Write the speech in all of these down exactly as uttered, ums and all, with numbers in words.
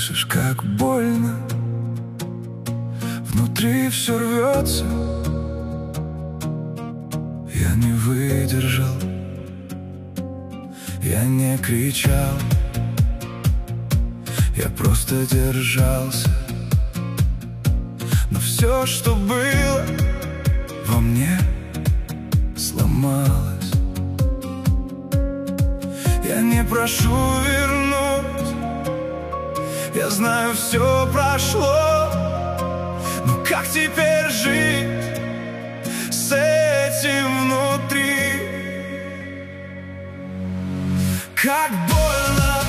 Слышишь, как больно, внутри все рвется. Я не выдержал, я не кричал, я просто держался. Но все, что было во мне, сломалось. Я не прошу вернуть, я знаю, все прошло. Но как теперь жить с этим внутри? Как больно,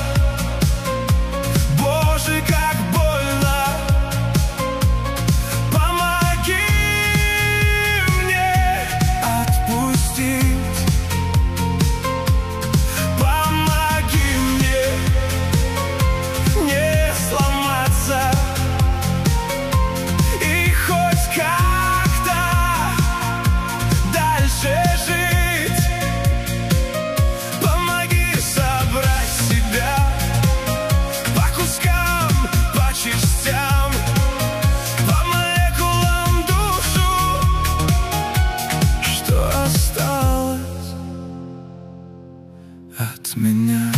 Боже, как больно. Помоги мне отпустить, помоги мне не сломаться и хоть как-то дальше жить. Помоги собрать себя по кускам, по частям, по молекулам душу, что осталось от меня.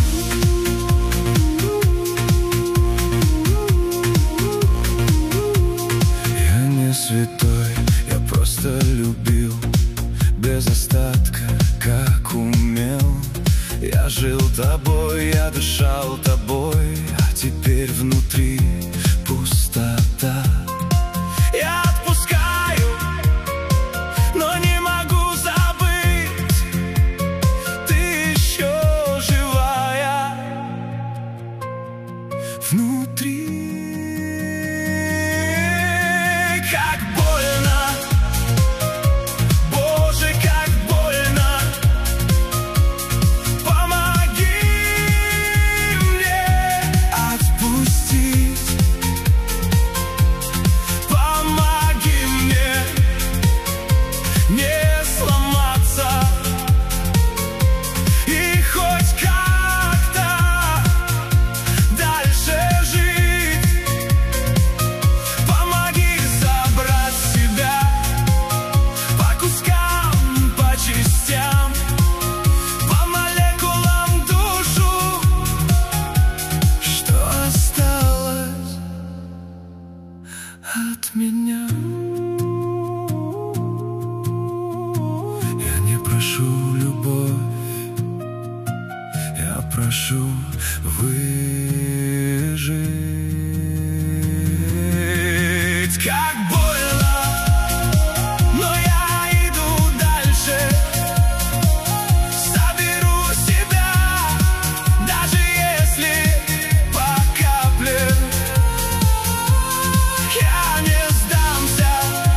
Я не святой, я просто любил без остатка, как умел. Я жил тобой, я дышал тобой, а теперь внутри пустота. Я отпускаю, но не могу забыть, ты еще живая внутри. Как больно, Боже, как больно. Помоги мне отпустить, помоги мне не сломаться и хоть как-то дальше жить. Помоги собрать себя по кускам, по частям, по молекулам душу, что осталось от меня. Я не прошу любовь, я прошу выжить. Как больно, но я иду дальше. Соберу себя, даже если по капле. Я не сдамся,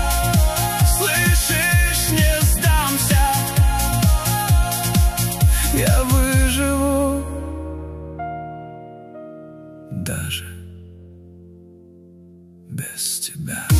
слышишь, не сдамся. Я выживу даже без тебя.